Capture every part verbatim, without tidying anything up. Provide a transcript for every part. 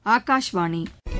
ஆகாஷ்வாணி.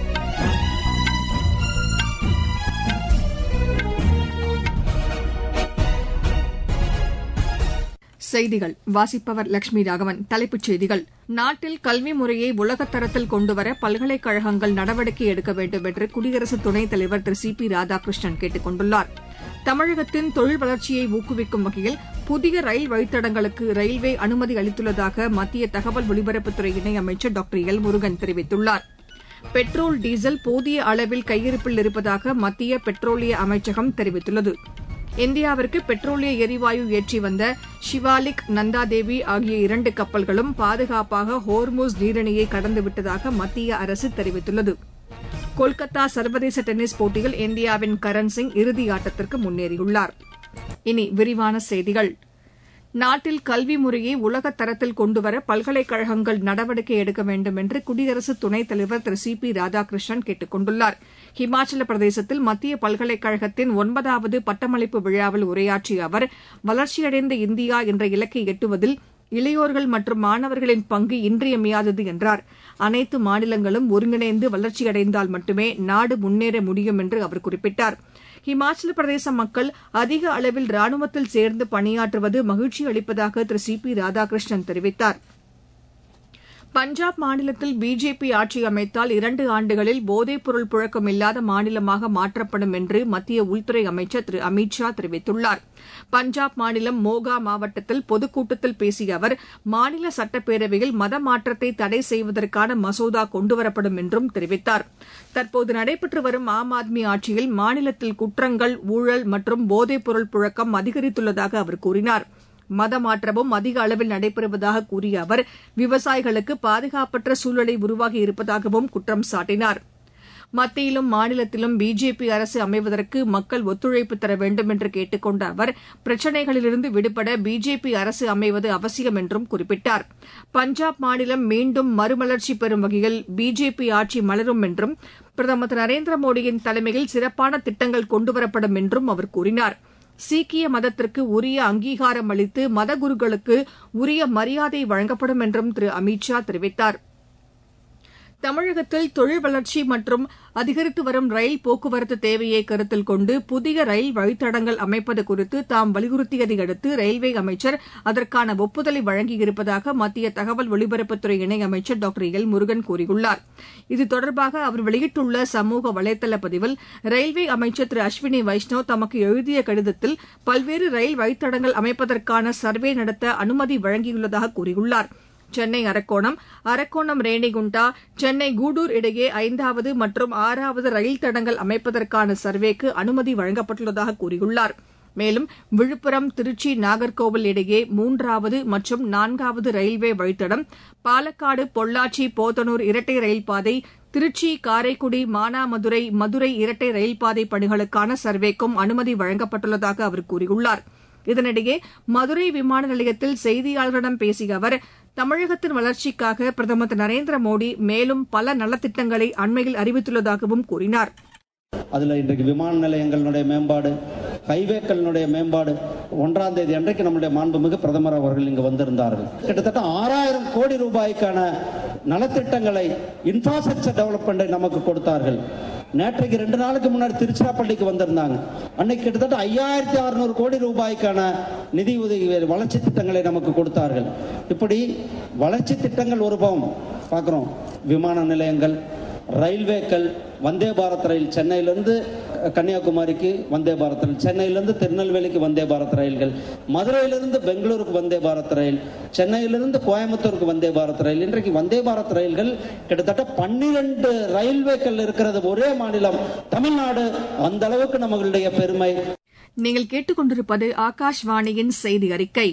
செய்திகள் வாசிப்பவர் லட்சுமி ராகவன். தலைப்புச் செய்திகள். நாட்டில் கல்வி முறையை உலகத்தரத்தில் கொண்டுவர பல்கலைக்கழகங்கள் நடவடிக்கை எடுக்க வேண்டும் என்று குடியரசு துணைத் தலைவர் திரு சி பி ராதாகிருஷ்ணன் கேட்டுக் கொண்டுள்ளார். தமிழகத்தின் தொழில் வளர்ச்சியை ஊக்குவிக்கும் வகையில் புதிய ரயில் வழித்தடங்களுக்கு ரயில்வே அனுமதி அளித்துள்ளதாக மத்திய தகவல் ஒலிபரப்புத்துறை இணையமைச்சர் டாக்டர் எல் முருகன் தெரிவித்துள்ளார். பெட்ரோல், டீசல் போதிய அளவில் கையிருப்பில் இருப்பதாக மத்திய பெட்ரோலிய அமைச்சகம் தெரிவித்துள்ளது. இந்தியாவிற்கு பெட்ரோலிய எரிவாயு ஏற்றி வந்த ஷிவாலிக், நந்தாதேவி ஆகிய இரண்டு கப்பல்களும் பாதுகாப்பாக ஹோர்முஸ் நீரிணையை கடந்துவிட்டதாக மத்திய அரசு தெரிவித்துள்ளது. கொல்கத்தா சர்வதேச டென்னிஸ் போட்டியில் இந்தியாவின் கரண் சிங் இறுதியாட்டத்திற்கு முன்னேறியுள்ளார். இனி விரிவான செய்திகள். நாட்டில் கல்வி முறையை உலகத் தரத்தில் கொண்டுவர பல்கலைக்கழகங்கள் நடவடிக்கை எடுக்க வேண்டும் என்று குடியரசு துணைத் தலைவர் திரு சி பி ராதாகிருஷ்ணன் கேட்டுக் கொண்டுள்ளார். ஹிமாச்சல பிரதேசத்தில் மத்திய பல்கலைக்கழகத்தின் ஒன்பதாவது பட்டமளிப்பு விழாவில் உரையாற்றிய அவர், வளர்ச்சியடைந்த இந்தியா என்ற இலக்கை எட்டுவதில் இளையோர்கள் மற்றும் மாணவர்களின் பங்கு இன்றியமையாதது என்றார். அனைத்து மாநிலங்களும் ஒருங்கிணைந்து வளர்ச்சியடைந்தால் மட்டுமே நாடு முன்னேற முடியும் என்று அவர் குறிப்பிட்டார். ஹிமாச்சல பிரதேச மக்கள் அதிக அளவில் ராணுவத்தில் சேர்ந்து பணியாற்றுவது மகிழ்ச்சி அளிப்பதாக திரு சி பி ராதாகிருஷ்ணன் தெரிவித்தார். பஞ்சாப் மாநிலத்தில் பிஜேபி ஆட்சி அமைத்தால் இரண்டு ஆண்டுகளில் போதைப்பொருள் புழக்கம் இல்லாத மாநிலமாக மாற்றப்படும் என்று மத்திய உள்துறை அமைச்சர் திரு அமித் ஷா தெரிவித்துள்ளார். பஞ்சாப் மாநிலம் மோகா மாவட்டத்தில் பொதுக்கூட்டத்தில் பேசிய அவர், மாநில சட்டப்பேரவையில் மத மாற்றத்தை தடை செய்வதற்கான மசோதா கொண்டுவரப்படும் என்றும் தெரிவித்தார். தற்போது நடைபெற்று வரும் ஆம் ஆத்மி ஆட்சியில் மாநிலத்தில் குற்றங்கள், ஊழல் மற்றும் போதைப்பொருள் புழக்கம் அதிகரித்துள்ளதாக அவர் கூறினார். மத மாற்றமும் அதிக அளவில் நடைபெறுவதாக கூறிய அவர், விவசாயிகளுக்கு பாதுகாப்பற்ற சூழலை உருவாகி இருப்பதாகவும் குற்றம் சாட்டினார். மத்தியிலும் மாநிலத்திலும் பிஜேபி அரசு அமைவதற்கு மக்கள் ஒத்துழைப்பு தர வேண்டும் என்று கேட்டுக் கொண்ட அவர், பிரச்சினைகளிலிருந்து விடுபட பிஜேபி அரசு அமைவது அவசியம் என்றும் குறிப்பிட்டார். பஞ்சாப் மாநிலம் மீண்டும் மறுமலர்ச்சி பெறும் வகையில் பிஜேபி ஆட்சி மலரும் என்றும், பிரதமர் திரு நரேந்திர மோடியின் தலைமையில் சிறப்பான திட்டங்கள் கொண்டுவரப்படும் என்றும் அவர் கூறினார். சீக்கிய மதத்திற்கு உரிய அங்கீகாரம் அளித்து மதகுருக்களுக்கு உரிய மரியாதை வழங்கப்படும் என்றும் திரு அமித் ஷா தெரிவித்தார். தமிழகத்தில் தொழில் வளர்ச்சி மற்றும் அதிகரித்து வரும் ரயில் போக்குவரத்து தேவையை கருத்தில் கொண்டு புதிய ரயில் வழித்தடங்கள் அமைப்பது குறித்து தாம் வலியுறுத்தியதை அடுத்து ரயில்வே அமைச்சர் அதற்கான ஒப்புதலை வழங்கியிருப்பதாக மத்திய தகவல் ஒலிபரப்புத்துறை இணையமைச்சர் டாக்டர் எல் முருகன் கூறியுள்ளார். இது தொடர்பாக அவர் வெளியிட்டுள்ள சமூக வலைதள பதிவில், ரயில்வே அமைச்சர் திரு அஸ்வினி வைஷ்ணவ் தமக்கு எழுதிய கடிதத்தில் பல்வேறு ரயில் வழித்தடங்கள் அமைப்பதற்கான சர்வே நடத்த அனுமதி வழங்கியுள்ளதாக கூறியுள்ளார். சென்னை அரக்கோணம், அரக்கோணம் ரேணிகுண்டா, சென்னை கூடூர் இடையே ஐந்தாவது மற்றும் ஆறாவது ரயில் தடங்கள் அமைப்பதற்கான சர்வேக்கு அனுமதி வழங்கப்பட்டுள்ளதாக கூறியுள்ளார். மேலும் விழுப்புரம், திருச்சி, நாகர்கோவில் இடையே மூன்றாவது மற்றும் நான்காவது ரயில்வே வழித்தடம், பாலக்காடு, பொள்ளாச்சி, போத்தனூர் இரட்டை ரயில் பாதை, திருச்சி, காரைக்குடி, மானாமதுரை, மதுரை இரட்டை ரயில் பாதை பணிகளுக்கான சர்வேக்கும் அனுமதி வழங்கப்பட்டுள்ளதாக அவர் கூறியுள்ளார். இதனிடையே மதுரை விமான நிலையத்தில் செய்தியாளர்களிடம் பேசிய அவர், தமிழகத்தின் வளர்ச்சிக்காக பிரதமர் திரு நரேந்திர மோடி மேலும் பல நலத்திட்டங்களை அண்மையில் அறிவித்துள்ளதாகவும் கூறினார். அதுல இன்றைக்கு விமான நிலையங்களுடைய மேம்பாடு, ஹைவேக்களுடைய மேம்பாடு, ஒன்றாம் தேதி அன்றைக்கு நம்முடைய மாண்புமிகு பிரதமர் அவர்கள் இங்கு வந்திருந்தார்கள். கிட்டத்தட்ட ஆறாயிரம் கோடி ரூபாய்க்கான நலத்திட்டங்களை, இன்ஃப்ராஸ்ட்ரக்சர் டெவலப்மெண்டை நமக்கு கொடுத்தார்கள். நேற்றைக்கு ரெண்டு நாளுக்கு முன்னாடி திருச்சிராப்பள்ளிக்கு வந்திருந்தாங்க. அன்னைக்கு கிட்டத்தட்ட ஐயாயிரத்தி அறுநூறு கோடி ரூபாய்க்கான நிதி உதவி, வளர்ச்சி திட்டங்களை நமக்கு கொடுத்தார்கள். இப்படி வளர்ச்சி திட்டங்கள் ஒரு பக்கம் பார்க்கிறோம். விமான நிலையங்கள், ரயில்வேக்கள், வந்தே பாரத் ரயில், சென்னையிலிருந்து கன்னியாகுமரிக்கு வந்தே பாரத் ரயில், சென்னையிலிருந்து திருநெல்வேலிக்கு வந்தே பாரத் ரயில்கள், மதுரையிலிருந்து பெங்களூருக்கு வந்தே பாரத் ரயில், சென்னையிலிருந்து கோயம்புத்தூருக்கு வந்தே பாரத் ரயில். இன்றைக்கு வந்தே பாரத் ரயில்கள் கிட்டத்தட்ட பன்னிரண்டு ரயில்வேக்கள் இருக்கிறது ஒரே மாநிலம் தமிழ்நாடு. அந்த அளவுக்கு நம்மளுடைய பெருமை. நீங்கள் கேட்டுக்கொண்டிருப்பது ஆகாஷ்வாணியின் செய்தி அறிக்கை.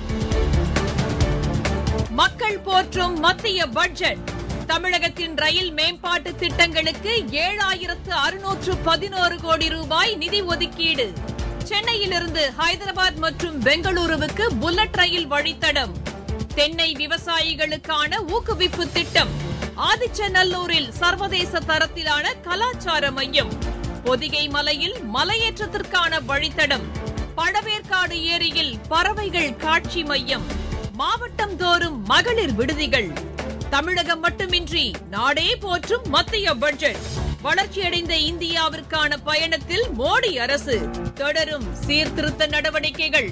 மக்கள் போற்றும் மத்திய பட்ஜெட். தமிழகத்தின் ரயில் மேம்பாட்டு திட்டங்களுக்கு ஏழாயிரத்து அறுநூற்று பதினோரு கோடி ரூபாய் நிதி ஒதுக்கீடு. சென்னையிலிருந்து ஹைதராபாத் மற்றும் பெங்களூருவுக்கு புல்லட் ரயில் வழித்தடம். தென்னை விவசாயிகளுக்கான ஊக்குவிப்பு திட்டம். ஆதிச்சநல்லூரில் சர்வதேச தரத்திலான கலாச்சார மையம். பொதிகை மலையில் மலையேற்றத்திற்கான வழித்தடம். பழவேற்காடு ஏரியில் பறவைகள் காட்சி மையம். மாவட்டம் தோறும் மகளிர் விடுதிகள். தமிழகம் மட்டுமின்றி நாடே போற்றும் மத்திய பட்ஜெட். வளர்ச்சியடைந்த இந்தியாவிற்கான பயணத்தில் மோடி அரசு தொடரும் சீர்திருத்த நடவடிக்கைகள்.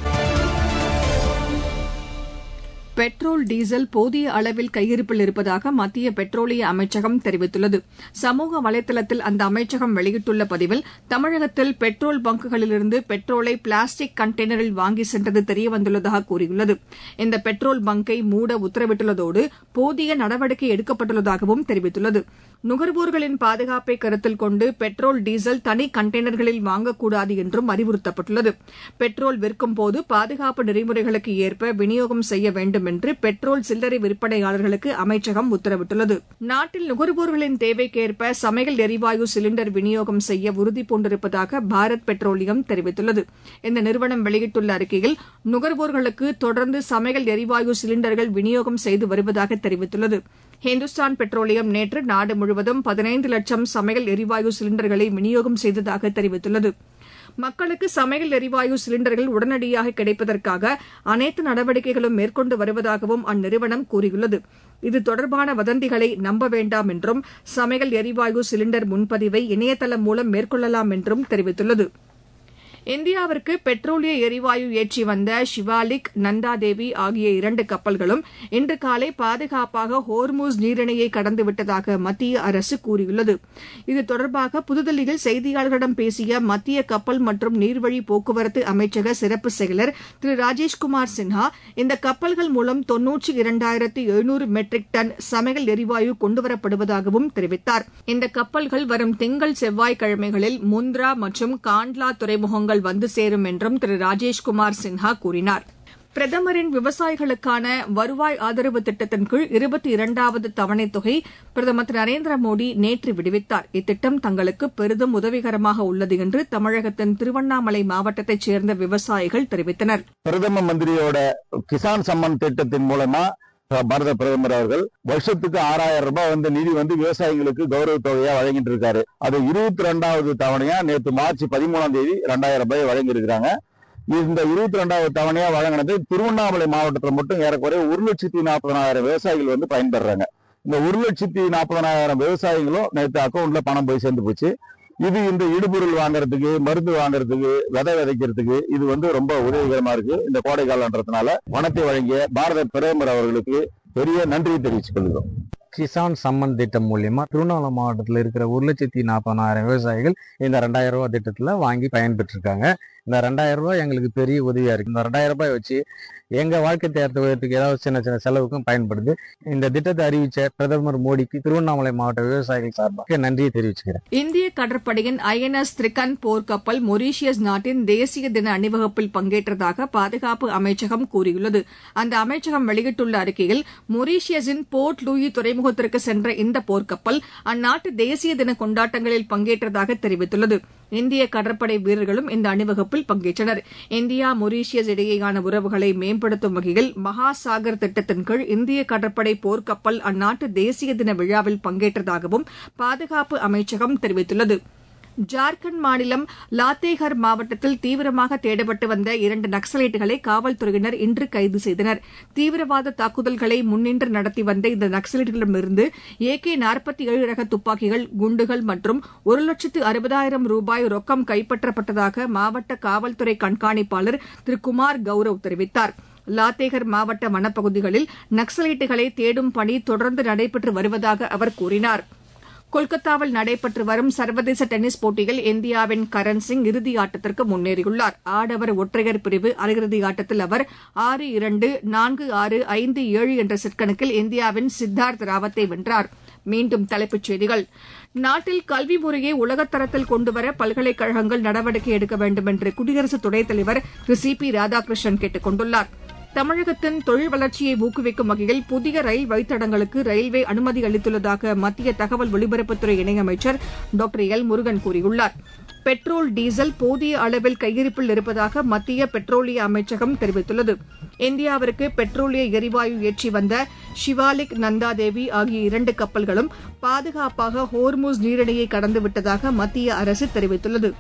பெட்ரோல் டீசல் போதிய அளவில் கையிருப்பில் இருப்பதாக மத்திய பெட்ரோலிய அமைச்சகம் தெரிவித்துள்ளது. சமூக வலைதளத்தில் அந்த அமைச்சகம் வெளியிட்டுள்ள பதிவில், தமிழகத்தில் பெட்ரோல் பங்குகளிலிருந்து பெட்ரோலை பிளாஸ்டிக் கண்டெய்னரில் வாங்கி சென்றது தெரியவந்துள்ளதாக கூறியுள்ளது. இந்த பெட்ரோல் பங்கை மூட உத்தரவிட்டுள்ளதோடு போதிய நடவடிக்கை எடுக்கப்பட்டுள்ளதாகவும் தெரிவித்துள்ளது. நுகர்வோர்களின் பாதுகாப்பை கருத்தில் கொண்டு பெட்ரோல் டீசல் தனி கண்டெய்னர்களில் வாங்கக்கூடாது என்றும் அறிவுறுத்தப்பட்டுள்ளது. பெட்ரோல் விற்கும் போது பாதுகாப்பு நெறிமுறைகளுக்கு ஏற்ப விநியோகம் செய்ய வேண்டும் என்று பெட்ரோல் சில்லறை விற்பனையாளர்களுக்கு அமைச்சகம் உத்தரவிட்டுள்ளது. நாட்டில் நுகர்வோர்களின் தேவைக்கேற்ப சமையல் எரிவாயு சிலிண்டர் விநியோகம் செய்ய உறுதிபூண்டிருப்பதாக பாரத் பெட்ரோலியம் தெரிவித்துள்ளது. இந்த நிறுவனம் வெளியிட்டுள்ள அறிக்கையில், நுகர்வோர்களுக்கு தொடர்ந்து சமையல் எரிவாயு சிலிண்டர்கள் விநியோகம் செய்து வருவதாக தெரிவித்துள்ளது. ஹிந்துஸ்தான் பெட்ரோலியம் நேற்று நாடு முழுவதும் பதினைந்து லட்சம் சமையல் எரிவாயு சிலிண்டர்களை விநியோகம் செய்ததாக தெரிவித்துள்ளது. மக்களுக்கு சமையல் எரிவாயு சிலிண்டர்கள் உடனடியாக கிடைப்பதற்காக அனைத்து நடவடிக்கைகளும் மேற்கொண்டு வருவதாகவும் அந்நிறுவனம் கூறியுள்ளது. இது தொடர்பான வதந்திகளை நம்ப வேண்டாம் என்றும், சமையல் எரிவாயு சிலிண்டர் முன்பதிவை இணையதளம் மூலம் மேற்கொள்ளலாம் என்றும் தெரிவித்துள்ளது. இந்தியாவிற்கு பெட்ரோலிய எரிவாயு ஏற்றி வந்த ஷிவாலிக், நந்தாதேவி ஆகிய இரண்டு கப்பல்களும் இன்று காலை பாதுகாப்பாக ஹோர்முஸ் நீரிணையை கடந்துவிட்டதாக மத்திய அரசு கூறியுள்ளது. இது தொடர்பாக புதுதில்லியில் செய்தியாளர்களிடம் பேசிய மத்திய கப்பல் மற்றும் நீர்வழி போக்குவரத்து அமைச்சக சிறப்பு செயலர் திரு ராஜேஷ்குமார் சின்ஹா, இந்த கப்பல்கள் மூலம் தொன்னூற்றி இரண்டாயிரத்து எழுநூறு மெட்ரிக் டன் சமையல் எரிவாயு கொண்டுவரப்படுவதாகவும் தெரிவித்தார். இந்த கப்பல்கள் வரும் திங்கள் செவ்வாய்க்கிழமைகளில் முந்த்ரா மற்றும் காண்ட்லா துறைமுகங்கள் வந்து சேரும் என்றும் திரு ராஜேஷ்குமார் சின்ஹா கூறினார். பிரதமரின் விவசாயிகளுக்கான வருவாய் ஆதரவு திட்டத்தின் கீழ் இருபத்தி இரண்டாவது தவணைத் தொகை பிரதமர் திரு நரேந்திர மோடி நேற்று விடுவித்தார். இத்திட்டம் தங்களுக்கு பெரிதும் உதவிகரமாக உள்ளது என்று தமிழகத்தின் திருவண்ணாமலை மாவட்டத்தைச் சேர்ந்த விவசாயிகள் தெரிவித்தனர். பிரதம மந்திரியோட கிசான் சம்மன் திட்டத்தின் மூலமா பாரத பிரதமர் அவர்கள் வருஷத்துக்கு ஆறாயிரம் ரூபாய் வந்து நிதி வந்து விவசாயிகளுக்கு கௌரவ தொகையா வழங்கிட்டு இருக்காரு. அது இருபத்தி ரெண்டாவது தவணையா நேற்று மார்ச் பதிமூணாம் தேதி ரெண்டாயிரம் ரூபாய் வழங்கி இருக்கிறாங்க. இந்த இருபத்தி ரெண்டாவது தவணையா வழங்கினது திருவண்ணாமலை மாவட்டத்தில் மட்டும் ஏறக்குறைய ஒரு லட்சத்தி நாற்பதனாயிரம் விவசாயிகள் வந்து பயன்பெறாங்க. இந்த ஒரு லட்சத்தி நாற்பதனாயிரம் விவசாயிகளும் நேற்று அக்கௌண்ட்ல பணம் போய் சேர்ந்து போச்சு. இது இந்த இடுபொருள் வாங்குறதுக்கு, மருந்து வாங்குறதுக்கு, விதை விதைக்கிறதுக்கு இது வந்து ரொம்ப உதவிகரமா இருக்கு. இந்த கோடை காலன்றதுனால பணத்தை வழங்கிய பாரத பிரதமர் அவர்களுக்கு பெரிய நன்றியை தெரிவித்துக் கொள்கிறோம். கிசான் சம்மன் திட்டம் மூலியமா திருவண்ணாமலை மாவட்டத்தில் இருக்கிற ஒரு லட்சத்தி நாற்பதாயிரம் விவசாயிகள் இந்த ரெண்டாயிரம் ரூபாய் திட்டத்துல வாங்கி பயன்பெற்று இருக்காங்க. இந்த ரெண்டாயிரம் ரூபாய் எங்களுக்கு பெரிய உதவியா இருக்கு. இந்த ரெண்டாயிரம் ரூபாய் வச்சு எங்க வாழ்க்கை தேர்தலுக்கு ஏதாவது சின்ன சின்ன செலவுக்கும் பயன்படுது. இந்த திட்டத்தை அறிவிச்ச பிரதமர் மோடிக்கு திருவண்ணாமலை மாவட்ட விவசாயிகள் சார்பாக நன்றியை தெரிவிச்சுக்கிறேன். இந்திய கடற்படையின் ஐ என் எஸ் திரிகன் போர்க்கப்பல் மொரீஷியஸ் நாட்டின் தேசிய தின அணிவகுப்பில் பங்கேற்றதாக பாதுகாப்பு அமைச்சகம் கூறியுள்ளது. அந்த அமைச்சகம் வெளியிட்டுள்ள அறிக்கையில், மொரீஷியஸின் போர்ட் லூயி துறைமுகத்திற்கு சென்ற இந்த போர்க்கப்பல் அந்நாட்டு தேசிய தின கொண்டாட்டங்களில் பங்கேற்றதாக தெரிவித்துள்ளது. இந்திய கடற்படை வீரர்களும் இந்த அணிவகுப்பில் பங்கேற்றனர். இந்தியா மொரீஷியஸ் இடையேயான உறவுகளை மேம்படுத்தும் வகையில் மகாசாகர் திட்டத்தின் கீழ் இந்திய கடற்படை போர்க்கப்பல் அந்நாட்டு தேசிய தின விழாவில் பங்கேற்றதாகவும் பாதுகாப்பு அமைச்சகம் தெரிவித்துள்ளது. ஜார்க்கண்ட் மாநிலம் லாத்தேகர் மாவட்டத்தில் தீவிரமாக தேடப்பட்டு வந்த இரண்டு நக்சலைட்டுகளை காவல்துறையினர் இன்று கைது செய்தனர். தீவிரவாத தாக்குதல்களை முன்னின்று நடத்தி வந்த இந்த நக்சலைட்டுகளிடமிருந்து ஏ கே நாற்பத்தி ஏழு ரக துப்பாக்கிகள், குண்டுகள் மற்றும் ஒரு லட்சத்து அறுபதாயிரம் ரூபாய் ரொக்கம் கைப்பற்றப்பட்டதாக மாவட்ட காவல்துறை கண்காணிப்பாளர் திரு குமார் கௌரவ் தெரிவித்தார். லாத்தேகர் மாவட்ட வனப்பகுதிகளில் நக்சலைட்டுகளை தேடும் பணி தொடர்ந்து நடைபெற்று வருவதாக அவர் கூறினார். கொல்கத்தாவில் நடைபெற்று வரும் சர்வதேச டென்னிஸ் போட்டியில் இந்தியாவின் கரண் சிங் இறுதி ஆட்டத்திற்கு முன்னேறியுள்ளார். ஆடவர் ஒற்றையர் பிரிவு அரையிறுதி ஆட்டத்தில் அவர் ஆறு இரண்டு, நான்கு ஆறு, ஐந்து ஏழு என்ற செட் கணக்கில் இந்தியாவின் சித்தார்த் ராவத்தை வென்றார். மீண்டும் தலைப்புச் செய்திகள். நாட்டில் கல்வி முறையை உலகத்தரத்தில் கொண்டுவர பல்கலைக்கழகங்கள் நடவடிக்கை எடுக்க வேண்டும் என்று குடியரசு துணைத் தலைவர் திரு சி பி ராதாகிருஷ்ணன் கேட்டுக் கொண்டுள்ளார். தமிழகத்தின் தொழில் வளர்ச்சியை ஊக்குவிக்கும் வகையில் புதிய ரயில் வழித்தடங்களுக்கு ரயில்வே அனுமதி அளித்துள்ளதாக மத்திய தகவல் ஒலிபரப்புத்துறை இணையமைச்சர் டாக்டர் எல் முருகன் கூறியுள்ளார். பெட்ரோல், டீசல் போதிய அளவில் கையிருப்பில் இருப்பதாக மத்திய பெட்ரோலிய அமைச்சகம் தெரிவித்துள்ளது. இந்தியாவிற்கு பெட்ரோலிய எரிவாயு ஏற்றி வந்த ஷிவாலிக், நந்தாதேவி ஆகிய இரண்டு கப்பல்களும் பாதுகாப்பாக ஹோர்முஸ் நீரிணையை கடந்துவிட்டதாக மத்திய அரசு தெரிவித்துள்ளது.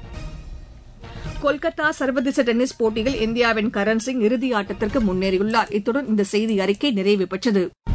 கொல்கத்தா சர்வதேச டென்னிஸ் போட்டியில் இந்தியாவின் கரண் சிங் இறுதி ஆட்டத்திற்கு முன்னேறியுள்ளார். இத்துடன் இந்த செய்தி அறிக்கை நிறைவு பெற்றது.